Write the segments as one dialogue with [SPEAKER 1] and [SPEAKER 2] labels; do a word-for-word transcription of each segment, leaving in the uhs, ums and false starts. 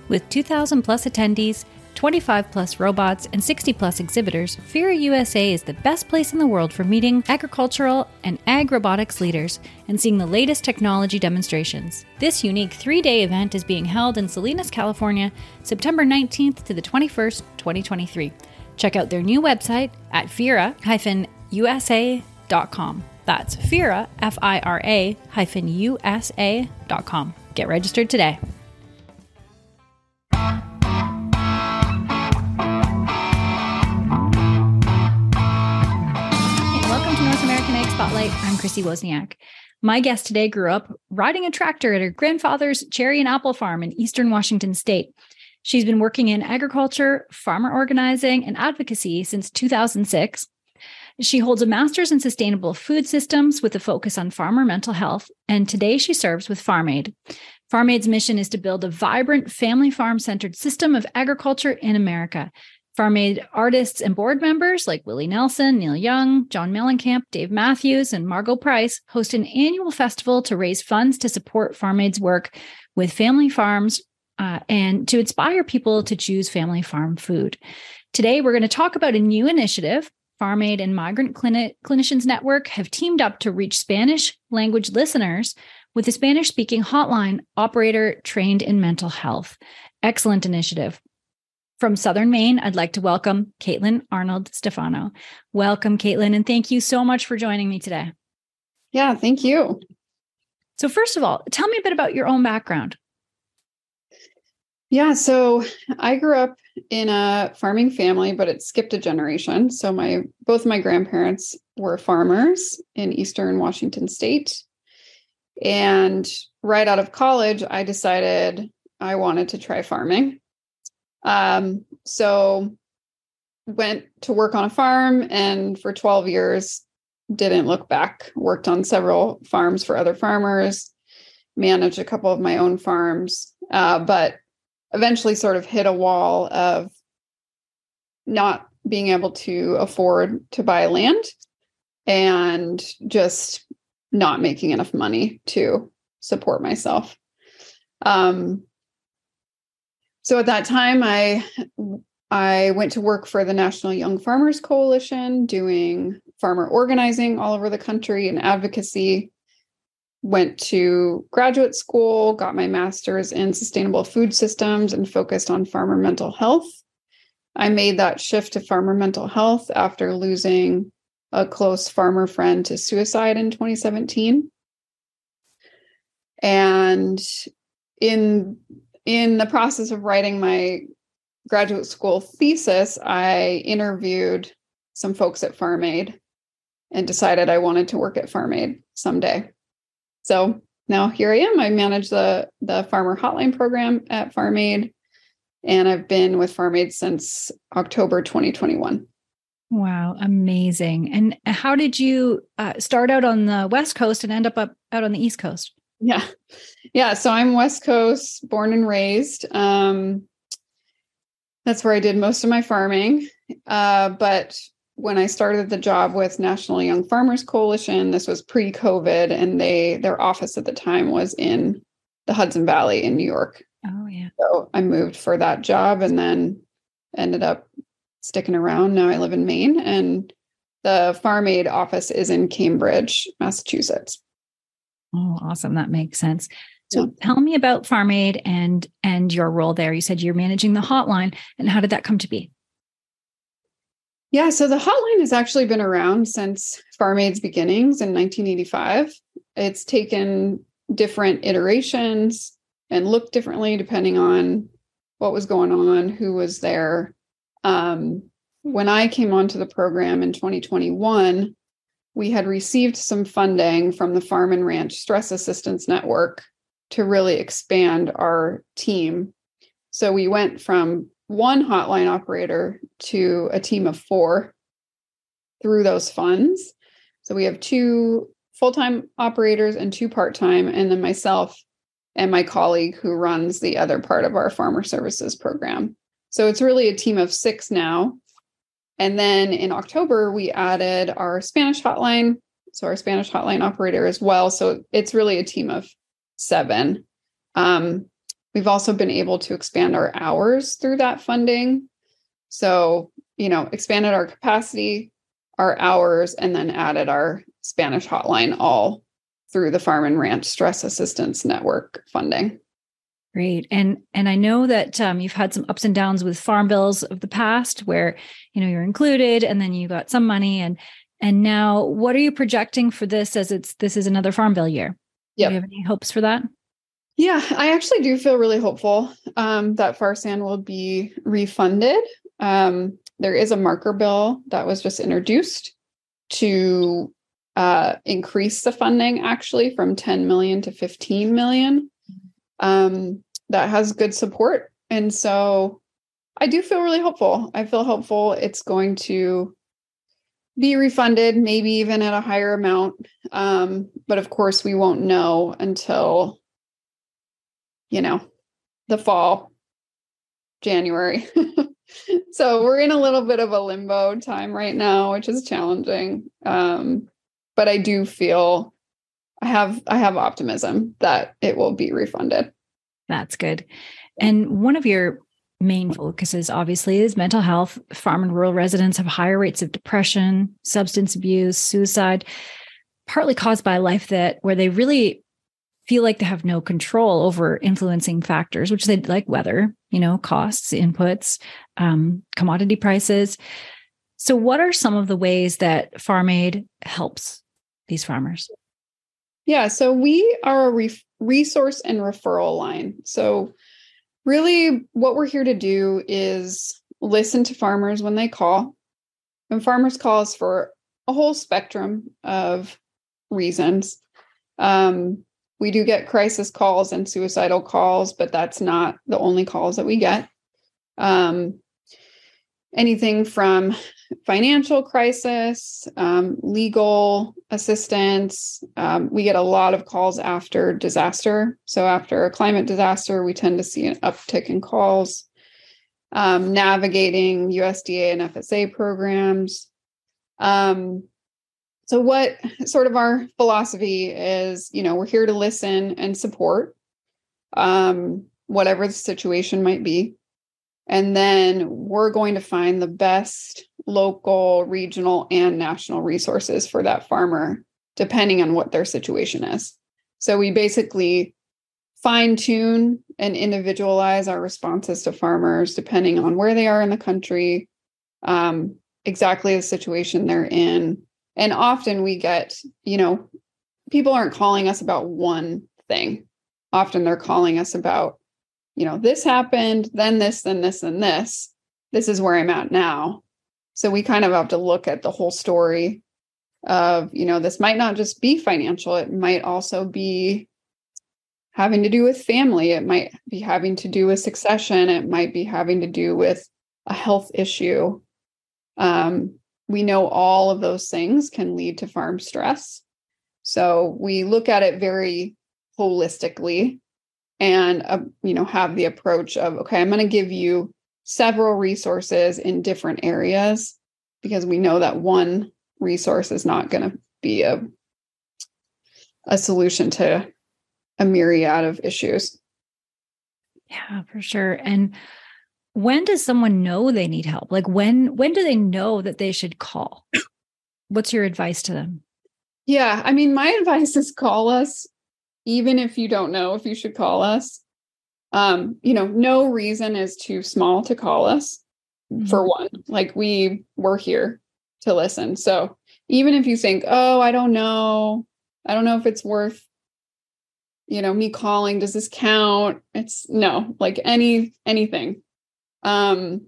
[SPEAKER 1] With two thousand plus attendees, twenty-five plus robots, and sixty plus exhibitors, FIRA U S A is the best place in the world for meeting agricultural and ag robotics leaders and seeing the latest technology demonstrations. This unique three-day event is being held in Salinas, California, September nineteenth to the twenty-first, twenty twenty-three. Check out their new website at fira dash u s a dot com. That's FIRA, F I R A, hyphen U S A dot com. Get registered today. Spotlight. I'm Chrissy Wozniak. My guest today grew up riding a tractor at her grandfather's cherry and apple farm in eastern Washington state. She's been working in agriculture, farmer organizing, and advocacy since two thousand six. She holds a master's in sustainable food systems with a focus on farmer mental health, and today she serves with Farm Aid. Farm Aid's mission is to build a vibrant, family farm-centered system of agriculture in America. Farm Aid artists and board members like Willie Nelson, Neil Young, John Mellencamp, Dave Matthews, and Margot Price host an annual festival to raise funds to support Farm Aid's work with family farms uh, and to inspire people to choose family farm food. Today, we're going to talk about a new initiative. Farm Aid and Migrant Clini- Clinicians Network have teamed up to reach Spanish language listeners with a Spanish-speaking hotline operator trained in mental health. Excellent initiative. From Southern Maine, I'd like to welcome Caitlin Arnold Stefano. Welcome, Caitlin, and thank you so much for joining me today.
[SPEAKER 2] Yeah, thank you.
[SPEAKER 1] So first of all, tell me a bit about your own background.
[SPEAKER 2] Yeah, so I grew up in a farming family, but it skipped a generation. So my both my grandparents were farmers in eastern Washington state. And right out of college, I decided I wanted to try farming. Um, so went to work on a farm and for twelve years, didn't look back, worked on several farms for other farmers, managed a couple of my own farms, uh, but eventually sort of hit a wall of not being able to afford to buy land and just not making enough money to support myself. Um, So at that time, I I went to work for the National Young Farmers Coalition, doing farmer organizing all over the country and advocacy. Went to graduate school, got my master's in sustainable food systems and focused on farmer mental health. I made that shift to farmer mental health after losing a close farmer friend to suicide in twenty seventeen. And in In the process of writing my graduate school thesis, I interviewed some folks at Farm Aid and decided I wanted to work at Farm Aid someday. So now here I am. I manage the, the farmer hotline program at Farm Aid, and I've been with Farm Aid since October twenty twenty-one.
[SPEAKER 1] Wow, amazing. And how did you uh, start out on the West Coast and end up, up out on the East Coast?
[SPEAKER 2] Yeah. Yeah. So I'm West Coast, born and raised. Um, that's where I did most of my farming. Uh, but when I started the job with National Young Farmers Coalition, this was pre-COVID, and they their office at the time was in the Hudson Valley in New York.
[SPEAKER 1] Oh, yeah.
[SPEAKER 2] So I moved for that job and then ended up sticking around. Now I live in Maine, and the Farm Aid office is in Cambridge, Massachusetts.
[SPEAKER 1] Oh, awesome. That makes sense. So
[SPEAKER 2] Yeah.
[SPEAKER 1] tell me about Farm Aid and, and your role there. You said you're managing the hotline, and how did that come to be?
[SPEAKER 2] Yeah, so the hotline has actually been around since Farm Aid's beginnings in nineteen eighty-five. It's taken different iterations and looked differently depending on what was going on, who was there. Um, when I came onto the program in twenty twenty-one, we had received some funding from the Farm and Ranch Stress Assistance Network to really expand our team. So we went from one hotline operator to a team of four through those funds. So we have two full-time operators and two part-time, and then myself and my colleague who runs the other part of our farmer services program. So it's really a team of six now. And then in October, we added our Spanish hotline. So our Spanish hotline operator as well. So it's really a team of seven. Um, we've also been able to expand our hours through that funding. So, you know, expanded our capacity, our hours, and then added our Spanish hotline all through the Farm and Ranch Stress Assistance Network funding.
[SPEAKER 1] Great. And and I know that um, you've had some ups and downs with farm bills of the past where, you know, you're included and then you got some money. And and now what are you projecting for this as it's this is another farm bill year?
[SPEAKER 2] Yep.
[SPEAKER 1] Do you have any hopes for that?
[SPEAKER 2] Yeah, I actually do feel really hopeful um, that Farsan will be refunded. Um, there is a marker bill that was just introduced to uh, increase the funding actually from ten million to fifteen million. Um, that has good support. And so I do feel really hopeful. I feel hopeful it's going to be refunded, maybe even at a higher amount. Um, but of course, we won't know until, you know, the fall, January. So we're in a little bit of a limbo time right now, which is challenging. Um, but I do feel I have I have optimism that it will be refunded.
[SPEAKER 1] That's good. And one of your main focuses, obviously, is mental health. Farm and rural residents have higher rates of depression, substance abuse, suicide, partly caused by a life that where they really feel like they have no control over influencing factors, which they like weather, you know, costs, inputs, um, commodity prices. So what are some of the ways that Farm Aid helps these farmers?
[SPEAKER 2] Yeah, so we are a re- resource and referral line. So really what we're here to do is listen to farmers when they call. And farmers call us for a whole spectrum of reasons. Um, we do get crisis calls and suicidal calls, but that's not the only calls that we get. Um, anything from financial crisis, um, legal assistance. Um, we get a lot of calls after disaster. So after a climate disaster, we tend to see an uptick in calls. Um, navigating U S D A and F S A programs. Um, so what sort of our philosophy is, you know, we're here to listen and support um, whatever the situation might be. And then we're going to find the best local, regional, and national resources for that farmer, depending on what their situation is. So we basically fine tune and individualize our responses to farmers, depending on where they are in the country, um, exactly the situation they're in. And often we get, you know, people aren't calling us about one thing. Often they're calling us about, you know, this happened, then this, then this, and this. This is where I'm at now. So we kind of have to look at the whole story of, you know, this might not just be financial. It might also be having to do with family. It might be having to do with succession. It might be having to do with a health issue. Um, we know all of those things can lead to farm stress. So we look at it very holistically and, uh, you know, have the approach of, okay, I'm going to give you several resources in different areas because we know that one resource is not going to be a, a solution to a myriad of issues.
[SPEAKER 1] Yeah, for sure. And when does someone know they need help? Like when, when do they know that they should call? What's your advice to them?
[SPEAKER 2] Yeah, I mean, my advice is call us, even if you don't know if you should call us. Um, you know, no reason is too small to call us. Mm-hmm. For one. Like we were here to listen. So even if you think, oh, I don't know, I don't know if it's worth, you know, me calling, does this count? It's no, like any, anything. Um,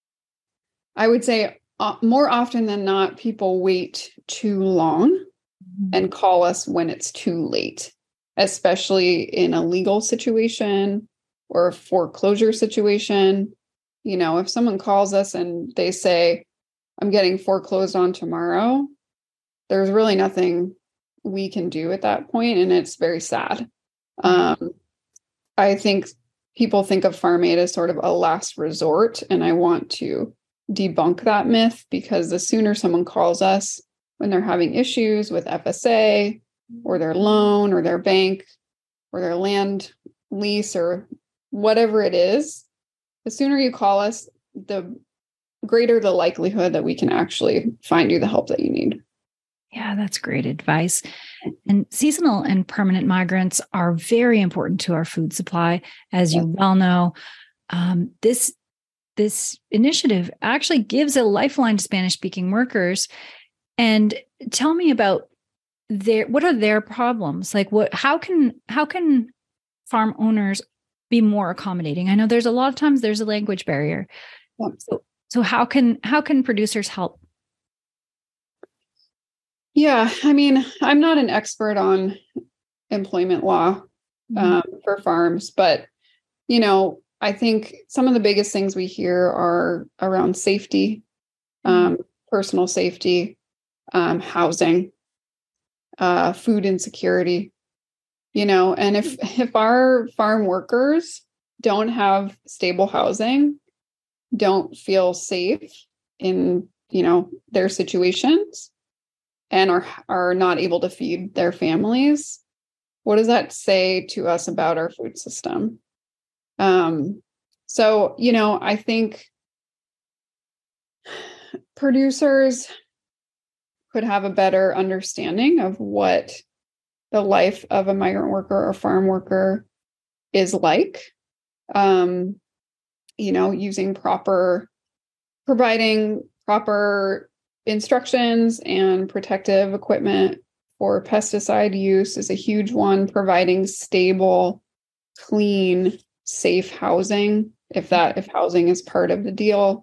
[SPEAKER 2] I would say uh, more often than not, people wait too long mm-hmm. and call us when it's too late, especially in a legal situation or a foreclosure situation. You know, if someone calls us and they say, I'm getting foreclosed on tomorrow, there's really nothing we can do at that point, and it's very sad. Um, I think people think of Farm Aid as sort of a last resort, and I want to debunk that myth because the sooner someone calls us when they're having issues with F S A or their loan or their bank or their land lease or whatever it is, the sooner you call us, the greater the likelihood that we can actually find you the help that you need.
[SPEAKER 1] Yeah, that's great advice. And seasonal and permanent migrants are very important to our food supply, as you well know. Um, this this initiative actually gives a lifeline to Spanish-speaking workers. And tell me about their what are their problems? Like, what? How can how can farm owners be more accommodating? I know there's a lot of times there's a language barrier.
[SPEAKER 2] Yeah.
[SPEAKER 1] So, so how can how can producers help?
[SPEAKER 2] Yeah, I mean, I'm not an expert on employment law um, mm-hmm. for farms, but, you know, I think some of the biggest things we hear are around safety, um, mm-hmm. personal safety, um, housing, uh, food insecurity, you know, and if, if our farm workers don't have stable housing, don't feel safe in, you know, their situations, and are are not able to feed their families, what does that say to us about our food system? Um, so, you know, I think producers could have a better understanding of what the life of a migrant worker or farm worker is like, um, you know, using proper, providing proper instructions and protective equipment for pesticide use is a huge one. Providing stable, clean, safe housing, if that if housing is part of the deal.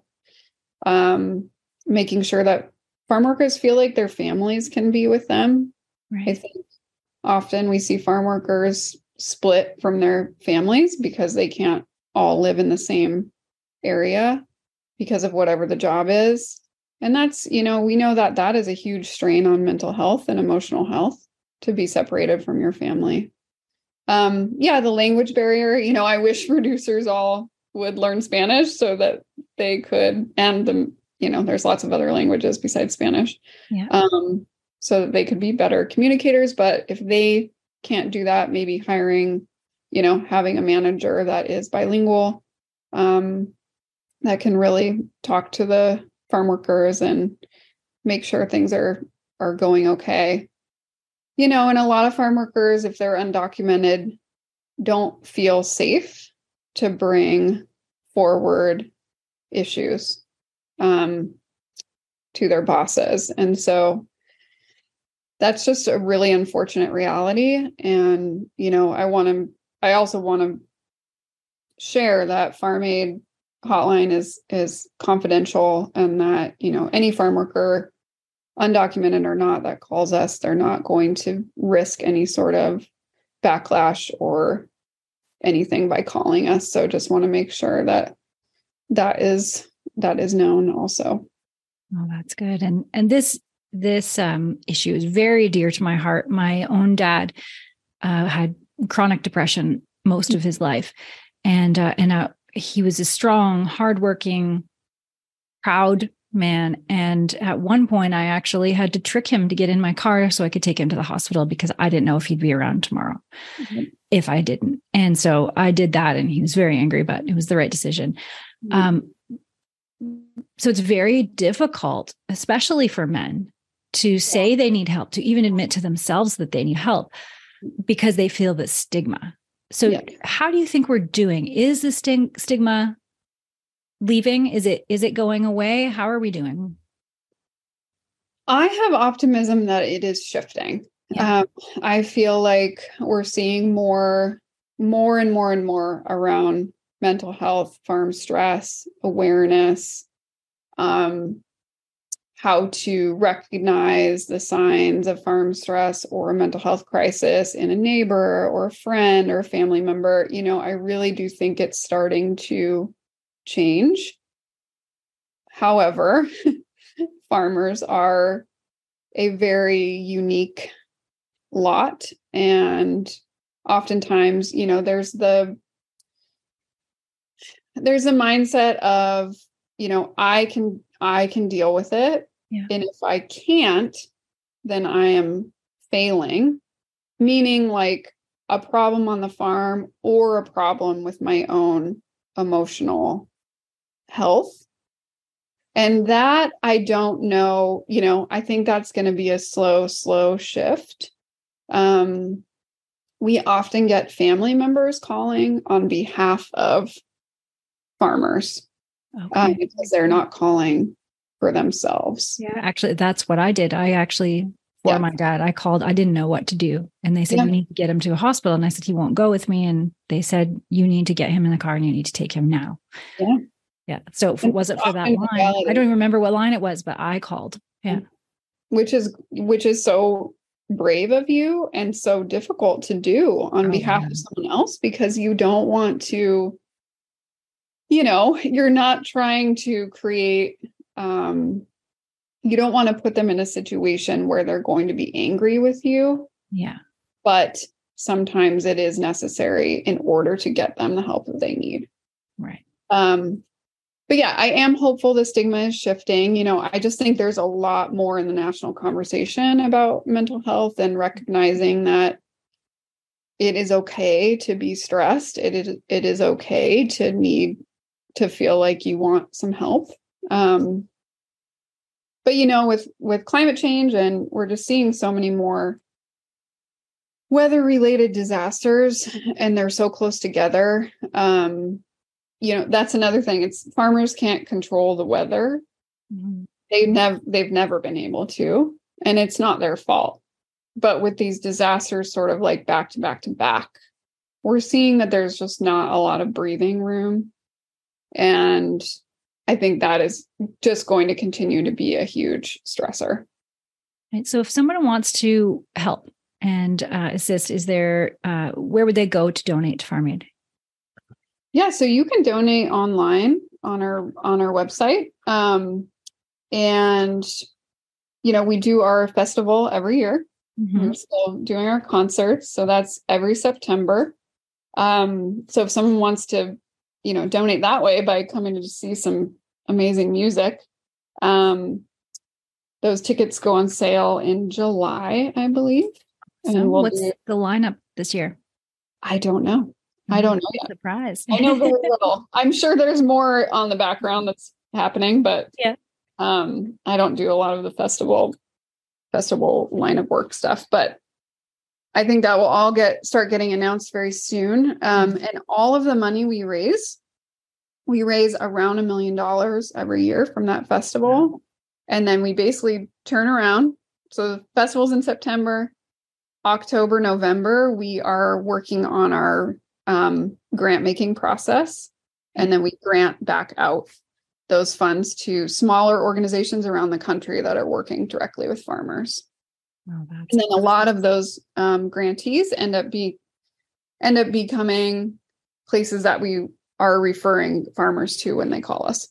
[SPEAKER 2] Um, making sure that farm workers feel like their families can be with them. Right. I think often we see farm workers split from their families because they can't all live in the same area because of whatever the job is. And that's, you know, we know that that is a huge strain on mental health and emotional health to be separated from your family. Um, yeah, the language barrier, you know, I wish producers all would learn Spanish so that they could, and the, you know, there's lots of other languages besides Spanish, yeah. um, so that they could be better communicators. But if they can't do that, maybe hiring, you know, having a manager that is bilingual, um, that can really talk to the farm workers and make sure things are are going okay. You know, and a lot of farm workers, if they're undocumented, don't feel safe to bring forward issues um, to their bosses. And so that's just a really unfortunate reality. And, you know, I want to, I also want to share that Farm Aid hotline is is confidential, and that, you know, any farm worker, undocumented or not, that calls us, they're not going to risk any sort of backlash or anything by calling us. So just want to make sure that that is that is known also.
[SPEAKER 1] Oh, that's good. And and this this um, issue is very dear to my heart. My own dad uh, had chronic depression most of his life, and uh, and uh, he was a strong, hardworking, proud man. And at one point, I actually had to trick him to get in my car so I could take him to the hospital because I didn't know if he'd be around tomorrow mm-hmm. if I didn't. And so I did that, and he was very angry, but it was the right decision. Mm-hmm. Um, so it's very difficult, especially for men, to say they need help, to even admit to themselves that they need help, because they feel the stigma. So yeah. How do you think we're doing? Is the stig- stigma leaving? Is it is it going away? How are we doing?
[SPEAKER 2] I have optimism that it is shifting. Yeah. Um, I feel like we're seeing more, more and more and more around mental health, farm stress, awareness, um, how to recognize the signs of farm stress or a mental health crisis in a neighbor or a friend or a family member. You know, I really do think it's starting to change. However, farmers are a very unique lot. And oftentimes, you know, there's the, there's a mindset of, you know, I can, I can deal with it. Yeah. And if I can't, then I am failing, meaning like a problem on the farm or a problem with my own emotional health. And that I don't know, you know, I think that's going to be a slow, slow shift. Um, we often get family members calling on behalf of farmers okay. um, because they're not calling for themselves.
[SPEAKER 1] Yeah, actually, that's what I did. I actually, for yeah. my dad, I called, I didn't know what to do. And they said, yeah. you need to get him to a hospital. And I said, he won't go with me. And they said, you need to get him in the car and you need to take him now.
[SPEAKER 2] Yeah.
[SPEAKER 1] Yeah. So if it wasn't for that line, I don't even remember what line it was, but I called. Yeah.
[SPEAKER 2] Which is, which is so brave of you and so difficult to do on oh, behalf yeah. of someone else, because you don't want to, you know, you're not trying to create, um, you don't want to put them in a situation where they're going to be angry with you.
[SPEAKER 1] Yeah.
[SPEAKER 2] But sometimes it is necessary in order to get them the help that they need.
[SPEAKER 1] Right.
[SPEAKER 2] Um, But yeah, I am hopeful the stigma is shifting. You know, I just think there's a lot more in the national conversation about mental health and recognizing that it is okay to be stressed. It is, it is okay to need to feel like you want some help. Um, but, you know, with, with climate change, and we're just seeing so many more weather-related disasters, and they're so close together. Um, You know, that's another thing. It's farmers can't control the weather. Mm-hmm. They never, they've never been able to, and it's not their fault. But with these disasters sort of like back to back to back, we're seeing that there's just not a lot of breathing room. And I think that is just going to continue to be a huge stressor.
[SPEAKER 1] Right. So if someone wants to help and uh, assist, is there, uh, where would they go to donate to Farm Aid?
[SPEAKER 2] Yeah, so you can donate online on our on our website. Um, and, you know, we do our festival every year. Mm-hmm. We're still doing our concerts. So that's every September. Um, so if someone wants to, you know, donate that way by coming to see some amazing music, um, those tickets go on sale in July, I believe.
[SPEAKER 1] So and we'll what's do, the lineup this year?
[SPEAKER 2] I don't know. I don't know yet.
[SPEAKER 1] Surprise.
[SPEAKER 2] I know very little. I'm sure there's more on the background that's happening, but
[SPEAKER 1] yeah,
[SPEAKER 2] um, I don't do a lot of the festival festival line of work stuff. But I think that will all get start getting announced very soon. Um, and all of the money we raise, we raise around a million dollars every year from that festival, wow. And then we basically turn around. So the festival's in September, October, November. We are working on our Um, grant making process. And then we grant back out those funds to smaller organizations around the country that are working directly with farmers. Oh, that's and then a lot of those um, grantees end up be end up becoming places that we are referring farmers to when they call us.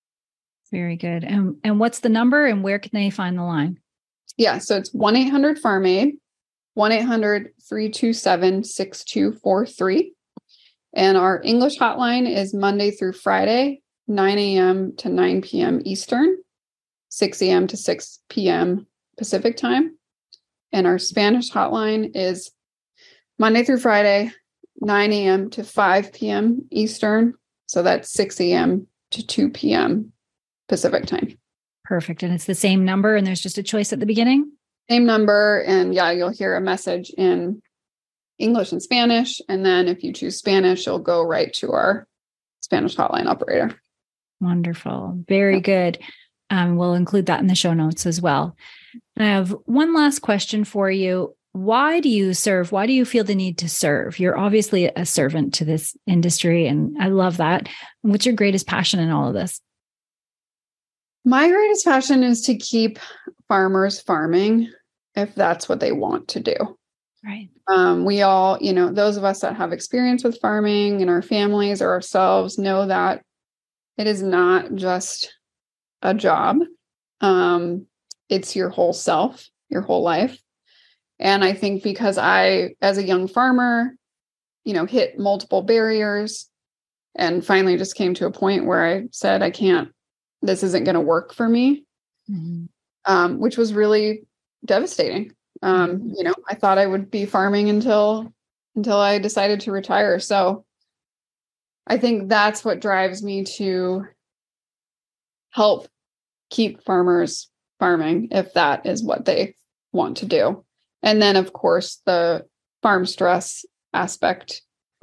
[SPEAKER 1] Very good. And, and what's the number and where can they find the line?
[SPEAKER 2] Yeah, so it's one eight hundred farm aid, one eight hundred three two seven six two four three. And our English hotline is Monday through Friday, nine a.m. to nine p.m. Eastern, six a.m. to six p.m. Pacific time. And our Spanish hotline is Monday through Friday, nine a.m. to five p.m. Eastern. So that's six a.m. to two p.m. Pacific time.
[SPEAKER 1] Perfect. And it's the same number and there's just a choice at the beginning?
[SPEAKER 2] Same number. And yeah, you'll hear a message in English and Spanish. And then if you choose Spanish, you'll go right to our Spanish hotline operator.
[SPEAKER 1] Wonderful. Very yeah. good. Um, we'll include that in the show notes as well. I have one last question for you. Why do you serve? Why do you feel the need to serve? You're obviously a servant to this industry, and I love that. What's your greatest passion in all of this?
[SPEAKER 2] My greatest passion is to keep farmers farming if that's what they want to do.
[SPEAKER 1] Right.
[SPEAKER 2] Um, we all, you know, those of us that have experience with farming in our families or ourselves know that it is not just a job. Um, it's your whole self, your whole life. And I think because I, as a young farmer, you know, hit multiple barriers and finally just came to a point where I said, I can't, this isn't going to work for me, mm-hmm. um, which was really devastating. Um, you know, I thought I would be farming until until I decided to retire. So I think that's what drives me to help keep farmers farming, if that is what they want to do. And then, of course, the farm stress aspect.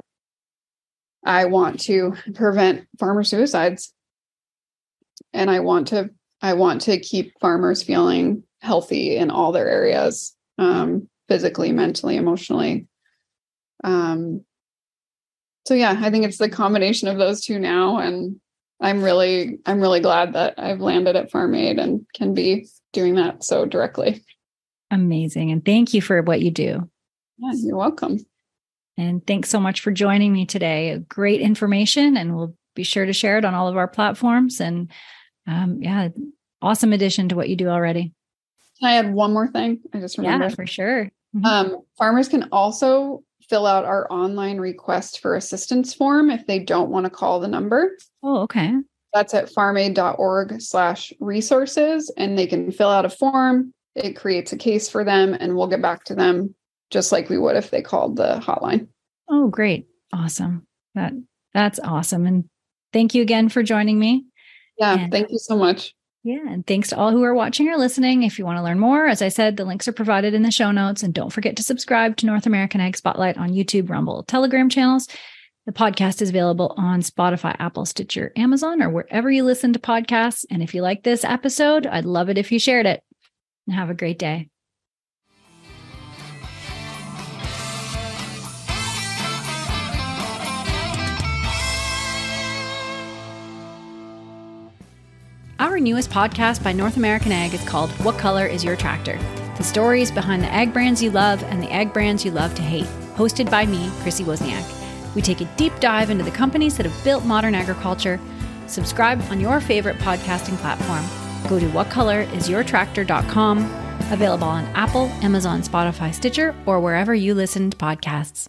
[SPEAKER 2] I want to prevent farmer suicides. And I want to, I want to keep farmers feeling healthy in all their areas, um, physically, mentally, emotionally. Um, so yeah, I think it's the combination of those two now. And I'm really, I'm really glad that I've landed at Farm Aid and can be doing that so directly.
[SPEAKER 1] Amazing. And thank you for what you do.
[SPEAKER 2] Yeah, you're welcome.
[SPEAKER 1] And thanks so much for joining me today. Great information, and we'll be sure to share it on all of our platforms. And um, yeah, awesome addition to what you do already.
[SPEAKER 2] Can I add one more thing? I just remembered.
[SPEAKER 1] Yeah, for sure. Mm-hmm.
[SPEAKER 2] Um, farmers can also fill out our online request for assistance form if they don't want to call the number.
[SPEAKER 1] Oh, okay.
[SPEAKER 2] That's at farmaid.org slash resources. And they can fill out a form. It creates a case for them, and we'll get back to them just like we would if they called the hotline.
[SPEAKER 1] Oh, great. Awesome. That that's awesome. And thank you again for joining me.
[SPEAKER 2] Yeah.
[SPEAKER 1] And,
[SPEAKER 2] thank you so much.
[SPEAKER 1] Yeah. And thanks to all who are watching or listening. If you want to learn more, as I said, the links are provided in the show notes. And don't forget to subscribe to North American Ag Spotlight on YouTube, Rumble, Telegram channels. The podcast is available on Spotify, Apple, Stitcher, Amazon, or wherever you listen to podcasts. And if you like this episode, I'd love it if you shared it. And have a great day. Our newest podcast by North American Ag is called What Color is Your Tractor? The stories behind the ag brands you love and the ag brands you love to hate. Hosted by me, Chrissy Wozniak. We take a deep dive into the companies that have built modern agriculture. Subscribe on your favorite podcasting platform. Go to what color is your tractor dot com. Available on Apple, Amazon, Spotify, Stitcher, or wherever you listen to podcasts.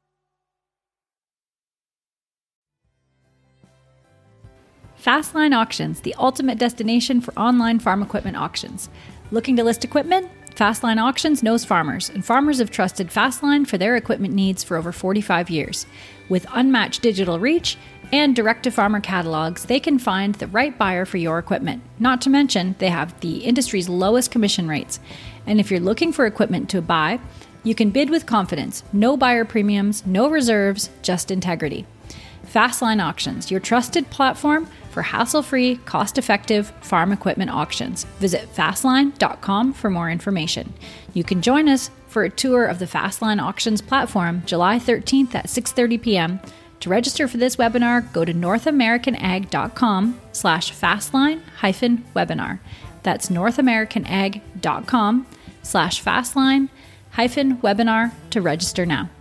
[SPEAKER 1] Fastline Auctions, the ultimate destination for online farm equipment auctions. Looking to list equipment? Fastline Auctions knows farmers, and farmers have trusted Fastline for their equipment needs for over forty-five years. With unmatched digital reach and direct-to-farmer catalogs, they can find the right buyer for your equipment. Not to mention, they have the industry's lowest commission rates. And if you're looking for equipment to buy, you can bid with confidence. No buyer premiums, no reserves, just integrity. Fastline Auctions, your trusted platform for hassle-free, cost-effective farm equipment auctions. Visit fastline dot com for more information. You can join us for a tour of the Fastline Auctions platform July thirteenth at six thirty p.m. To register for this webinar, go to northamericanag.com slash fastline hyphen webinar. That's northamericanag.com slash fastline hyphen webinar to register now.